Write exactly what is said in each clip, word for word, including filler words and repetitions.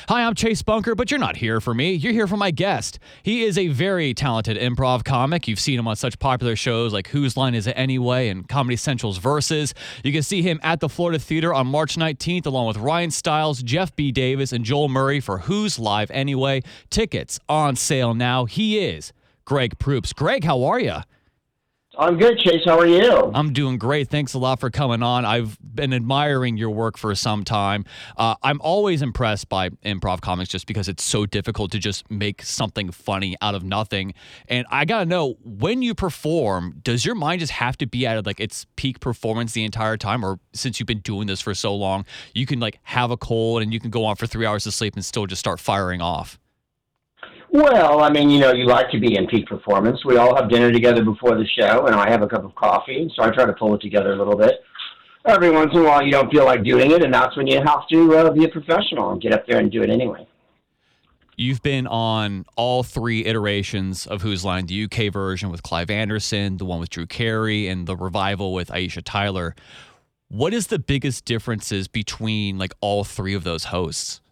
Hi, I'm Chase Bunker, but you're not here for me. You're here for my guest. He is a very talented improv comic. You've seen him on such popular shows like Whose Line Is It Anyway and Comedy Central's Versus. You can see him at the Florida Theater on March nineteenth along with Ryan Stiles, Jeff B. Davis, and Joel Murray for Who's Live Anyway. Tickets on sale now. He is Greg Proops. Greg, how are you? I'm good, Chase. How are you? I'm doing great. Thanks a lot for coming on. I've been admiring your work for some time. Uh, I'm always impressed by improv comics just because it's so difficult to just make something funny out of nothing. And I got to know, when you perform, does your mind just have to be at like its peak performance the entire time? Or since you've been doing this for so long, you can like have a cold and you can go on for three hours of sleep and still just start firing off? Well, I mean, you know, you like to be in peak performance. We all have dinner together before the show, and I have a cup of coffee, so I try to pull it together a little bit. Every once in a while, you don't feel like doing it, and that's when you have to uh, be a professional and get up there and do it anyway. You've been on all three iterations of Whose Line, the U K version with Clive Anderson, the one with Drew Carey, and the revival with Aisha Tyler. What is the biggest differences between like all three of those hosts?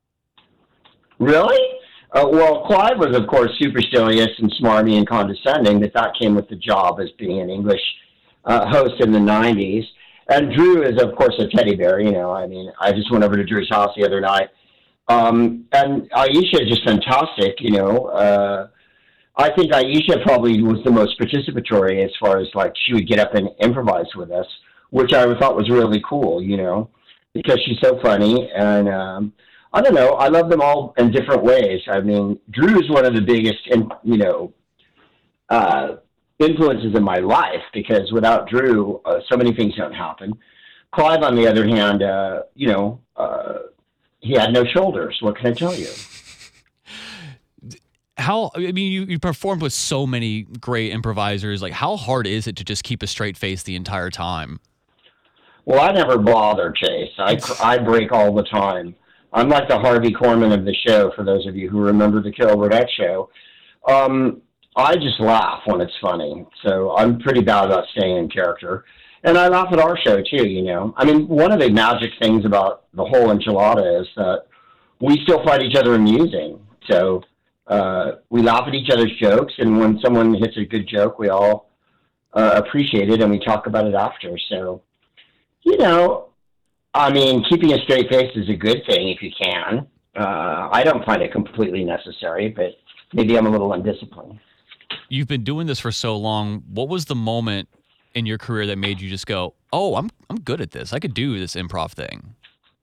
Really? Uh, well, Clive was, of course, supercilious and smarmy and condescending, but that came with the job as being an English uh, host in the nineties. And Drew is, of course, a teddy bear, you know. I mean, I just went over to Drew's house the other night. Um, and Aisha is just fantastic, you know. Uh, I think Aisha probably was the most participatory as far as, like, she would get up and improvise with us, which I thought was really cool, you know, because she's so funny. And um I don't know. I love them all in different ways. I mean, Drew is one of the biggest, you know, uh, influences in my life because without Drew, uh, so many things don't happen. Clive, on the other hand, uh, you know, uh, he had no shoulders. What can I tell you? How, I mean, you, you performed with so many great improvisers. Like, how hard is it to just keep a straight face the entire time? Well, I never bother, Chase. I, I break all the time. I'm like the Harvey Korman of the show, for those of you who remember the Carol Burnett show. Um, I just laugh when it's funny, so I'm pretty bad about staying in character. And I laugh at our show, too, you know. I mean, one of the magic things about the whole enchilada is that we still find each other amusing. So uh, we laugh at each other's jokes, and when someone hits a good joke, we all uh, appreciate it, and we talk about it after. So, you know, I mean, keeping a straight face is a good thing if you can. Uh, I don't find it completely necessary, but maybe I'm a little undisciplined. You've been doing this for so long. What was the moment in your career that made you just go, oh, I'm I'm good at this. I could do this improv thing?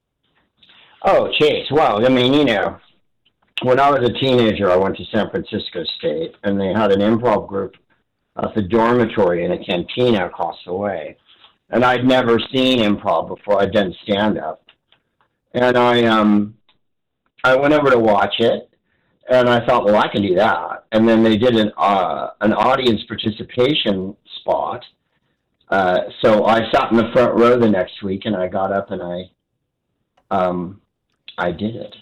Oh, Chase. Well, I mean, you know, when I was a teenager, I went to San Francisco State, and they had an improv group at the dormitory in a cantina across the way. And I'd never seen improv before. I'd done stand-up. And I um, I went over to watch it, and I thought, well, I can do that. And then they did an uh, an audience participation spot. Uh, so I sat in the front row the next week, and I got up and I um, I did it.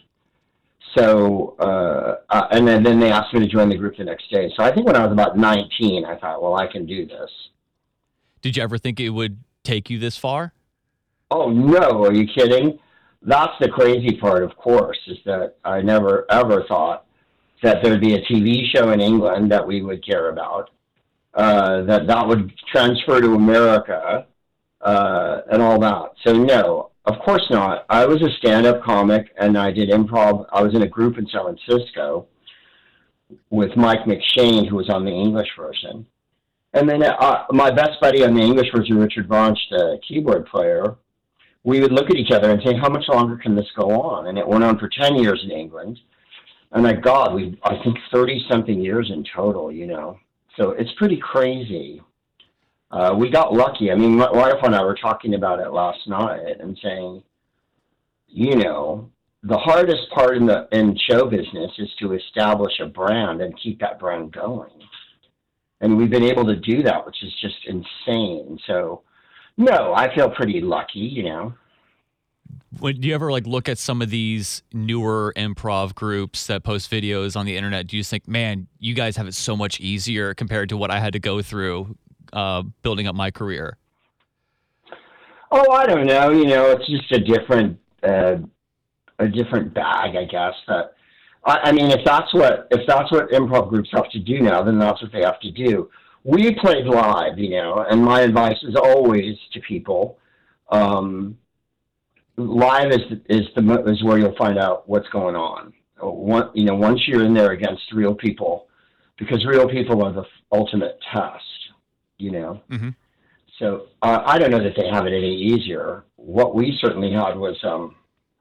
So, uh, uh, and then, then they asked me to join the group the next day. So I think when I was about nineteen, I thought, well, I can do this. Did you ever think it would take you this far? Oh, no. Are you kidding? That's the crazy part, of course, is that I never, ever thought that there'd be a T V show in England that we would care about, uh, that that would transfer to America, uh, and all that. So, no, of course not. I was a stand-up comic, and I did improv. I was in a group in San Francisco with Mike McShane, who was on the English version. And then uh, my best buddy on the English version, Richard Vonch, the keyboard player, we would look at each other and say, how much longer can this go on? And it went on for ten years in England. And my God, we I think thirty-something years in total, you know. So it's pretty crazy. Uh, we got lucky. I mean, my wife and I were talking about it last night and saying, you know, the hardest part in the in show business is to establish a brand and keep that brand going. And we've been able to do that, which is just insane. So, no, I feel pretty lucky, you know. When, do you ever like look at some of these newer improv groups that post videos on the internet? Do you think, man, you guys have it so much easier compared to what I had to go through uh, building up my career? Oh, I don't know. You know, it's just a different uh, a different bag, I guess. That I, I mean, if that's what if that's what improv groups have to do now, then that's what they have to do. We played live, you know, and my advice is always to people, um, live is is the is where you'll find out what's going on. One, you know, once you're in there against real people, because real people are the ultimate test, you know. Mm-hmm. So uh, I don't know that they have it any easier. What we certainly had was um,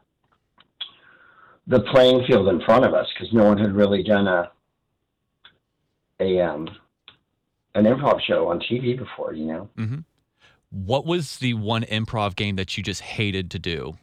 the playing field in front of us, because no one had really done a a um, an improv show on T V before, you know. Mm-hmm. What was the one improv game that you just hated to do?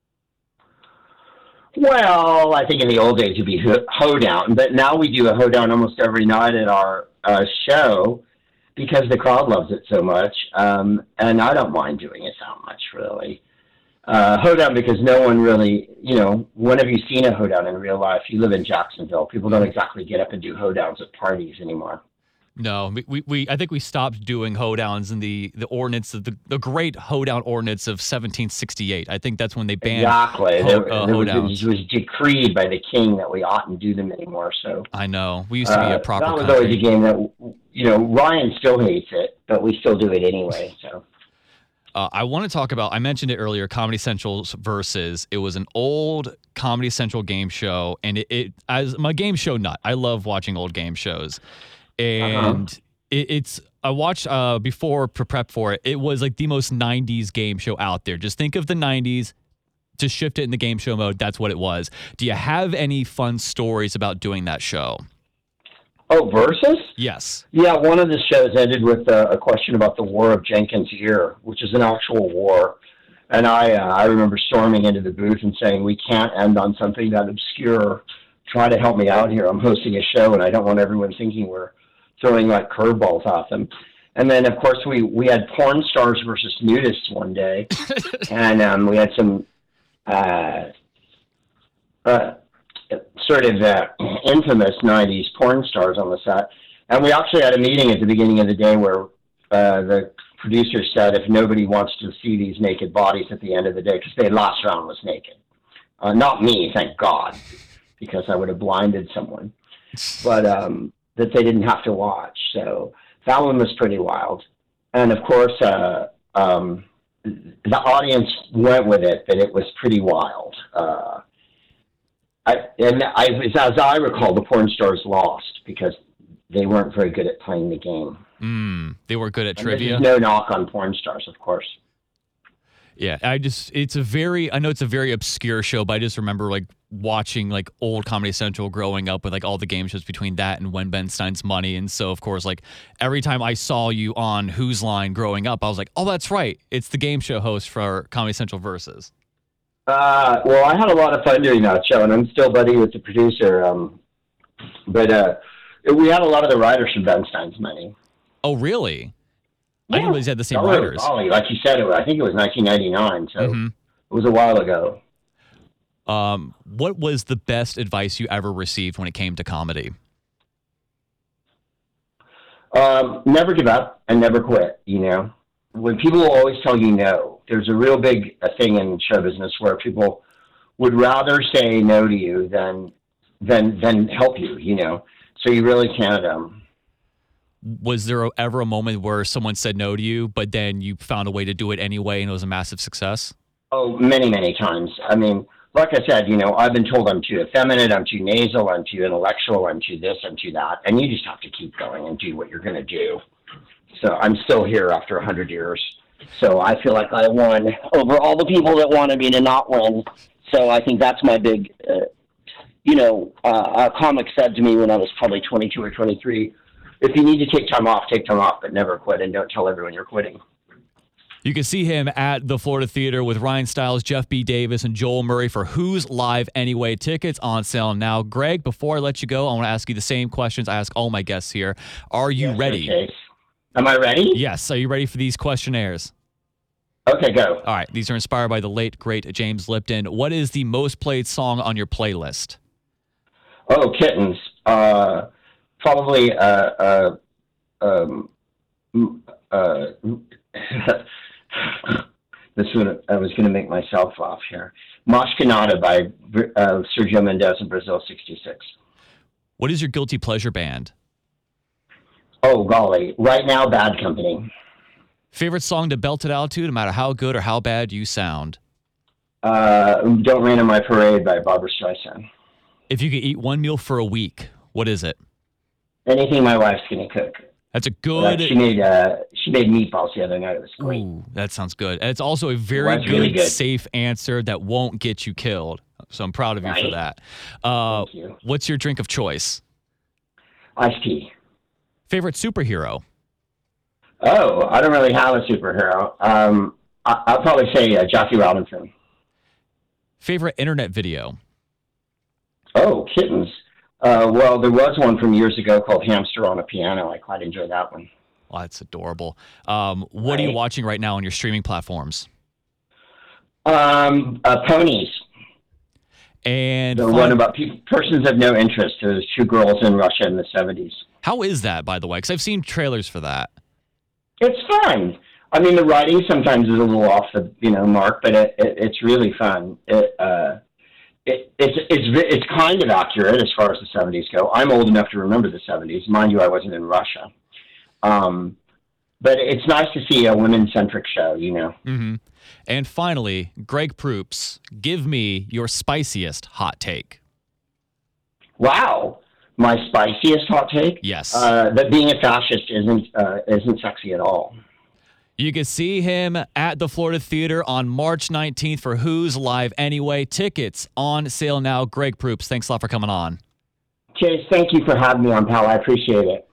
Well, I think in the old days it'd be hoedown, but now we do a hoedown almost every night at our uh, show because the crowd loves it so much, um, and I don't mind doing it that much, really. Uh, hoedown because no one really, you know, when have you seen a hoedown in real life? You live in Jacksonville. People don't exactly get up and do hoedowns at parties anymore. No, we, we I think we stopped doing hoedowns in the the ordinance of the, the great hoedown ordinance of seventeen sixty-eight. I think that's when they banned exactly. Ho, there, uh, there was, hoedowns. it was decreed by the king that we oughtn't do them anymore. So I know we used to be a proper. Uh, that was country. always a game that, you know, Ryan still hates it, but we still do it anyway. So. Uh, I want to talk about, I mentioned it earlier, Comedy Central's Versus. It was an old Comedy Central game show, and it, it as I'm a game show nut. I love watching old game shows. And uh-huh. it, it's, I watched uh, before to prep for it, it was like the most nineties game show out there. Just think of the nineties, to shift it in the game show mode, that's what it was. Do you have any fun stories about doing that show? Oh, Versus? Yes. Yeah, one of the shows ended with uh, a question about the War of Jenkins' Ear, which is an actual war. And I uh, I remember storming into the booth and saying, we can't end on something that obscure. Try to help me out here. I'm hosting a show, and I don't want everyone thinking we're throwing like curveballs at them. And then, of course, we, we had porn stars versus nudists one day. and um, we had some uh, uh, sort of uh, infamous nineties porn stars on the set. And we actually had a meeting at the beginning of the day where uh, the producer said if nobody wants to see these naked bodies at the end of the day, because their last round was naked. Uh, not me, thank God, because I would have blinded someone. But um, that they didn't have to watch. So that one was pretty wild. And, of course, uh, um, the audience went with it, but it was pretty wild. Uh, I, and I, as I recall, the porn stars lost because they weren't very good at playing the game. Mm, they were good at and trivia. There's no knock on porn stars, of course. Yeah, I just, it's a very, I know it's a very obscure show, but I just remember like watching like old Comedy Central growing up with like all the game shows between that and When Ben Stein's Money. And so, of course, like every time I saw you on Who's Line growing up, I was like, oh, that's right. It's the game show host for Comedy Central Versus. Uh, well, I had a lot of fun doing that show, and I'm still buddy with the producer. Um, but uh, we had a lot of the writers from Ben Stein's Money. Oh, really? Yeah. I didn't realize you had the same oh, writers. Ollie, like you said, it was, I think it was nineteen ninety-nine, so mm-hmm. it was a while ago. Um, what was the best advice you ever received when it came to comedy? Um, never give up and never quit, you know. When people will always tell you no, there's a real big a thing in show business where people would rather say no to you than than than help you, you know. So you really can't. Um, was there ever a moment where someone said no to you, but then you found a way to do it anyway, and it was a massive success? Oh, many, many times. I mean, like I said, you know, I've been told I'm too effeminate, I'm too nasal, I'm too intellectual, I'm too this, I'm too that, and you just have to keep going and do what you're going to do. So I'm still here after one hundred years. So I feel like I won over all the people that wanted me to not win. So I think that's my big, uh, you know, uh, a comic said to me when I was probably twenty-two or twenty-three, if you need to take time off, take time off, but never quit, and don't tell everyone you're quitting. You can see him at the Florida Theater with Ryan Stiles, Jeff B. Davis, and Joel Murray for Who's Live Anyway. Tickets on sale now. Greg, before I let you go, I want to ask you the same questions I ask all my guests here. Are you yes, ready? Okay. Am I ready? Yes. Are you ready for these questionnaires? Okay, go. All right. These are inspired by the late, great James Lipton. What is the most played song on your playlist? Oh, Kittens. Uh, probably uh, uh, um, uh, This one, I was going to make myself laugh here. Moscanada by uh, Sergio Mendes in Brazil sixty-six. What is your guilty pleasure band? Oh, golly. Right now, Bad Company. Favorite song to belt it out to, no matter how good or how bad you sound? Uh, Don't Rain on My Parade by Barbra Streisand. If you could eat one meal for a week, what is it? Anything my wife's going to cook. That's a Uh, good... she made uh, she made meatballs the other night. It was great. Ooh, that sounds good. And it's also a very That's good, really good. safe answer that won't get you killed. So I'm proud of you for Right. that. Uh, Thank you. what's your drink of choice? Iced tea. Favorite superhero? Oh, I don't really have a superhero. Um, I, I'll probably say uh, Jackie Robinson. Favorite internet video? Oh, kittens. Uh, well, there was one from years ago called Hamster on a Piano. I quite enjoyed that one. Well, that's adorable. Um, what are you Right. watching right now on your streaming platforms? Um, uh, Ponies. And The fun- one about people, persons of no interest. There's two girls in Russia in the seventies. how is that, by the way? Because I've seen trailers for that. It's fun. I mean, the writing sometimes is a little off the you know mark, but it, it, it's really fun. It, uh, it, it's it's ve- it's kind of accurate as far as the seventies go. I'm old enough to remember the seventies, mind you. I wasn't in Russia, um, but it's nice to see a women-centric show. You know. Mm-hmm. And finally, Greg Proops, give me your spiciest hot take. Wow, my spiciest hot take. Yes. Uh, that being a fascist isn't uh, isn't sexy at all. You can see him at the Florida Theater on March nineteenth for Who's Live Anyway. Tickets on sale now. Greg Proops, thanks a lot for coming on. Chase, thank you for having me on, pal. I appreciate it.